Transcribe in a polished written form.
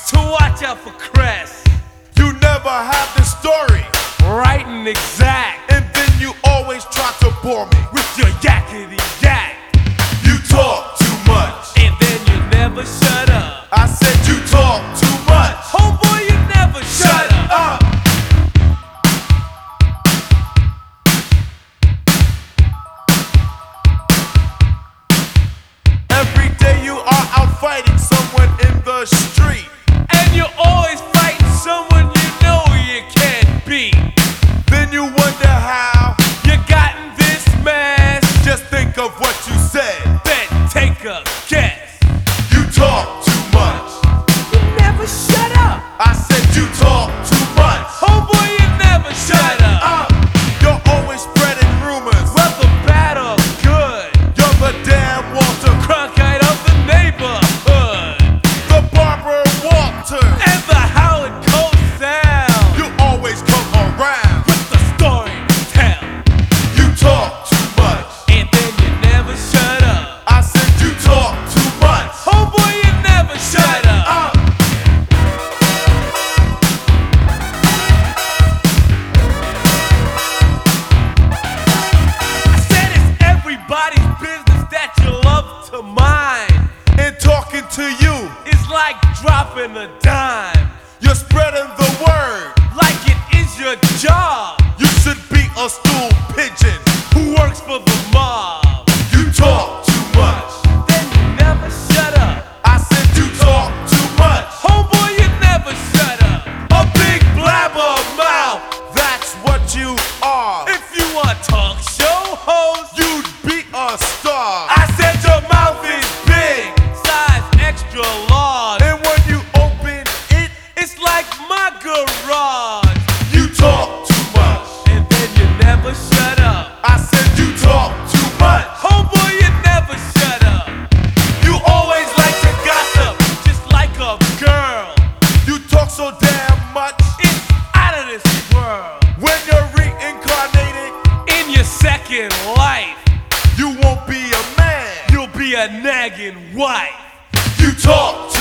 to watch out for Crest. You never have the story, Right and exact, and then you always try to bore me. with your yakety yak. You talk too much. And then you never shut up. I said you talk too much. Homeboy, you never shut up. Every day you are out fighting someone in the street. And you're always fighting someone you know you can't beat. Then you wonder how. You got in this mess, Just think of what you said. then take a guess. You talk too much. You never shut up. I said you talk too much. Homeboy, you never shut up. You're always spreading rumors. Whether bad or good, You're the damn Walter, Cronkite of the neighborhood, the Barbara Walters. and the Howard Coast Sound. You always come around. With the story to tell, You talk too much. and then you never shut up. I said you talk too much. Homeboy, you never shut up. I said it's everybody's business that you love to mind. And talking to you, It's like dropping a dime, you're spreading the word. like it is your job. You should be a stool pigeon. Who works for the mob? You talk too much. Then you never shut up. I said you talk too much. Homeboy, you never shut up. A big blabber mouth. That's what you are. If you want talk show host, You'd be a star. I said your mouth is big, size extra large. And when you open it, It's like my garage. you talk too much. And then you never shut up. I said you talk too much. Homeboy, you never shut up. You always like to gossip, just like a girl. You talk so damn much. It's out of this world. When you're reincarnated, In your second life, you won't be a man. you'll be a nagging wife. You talk too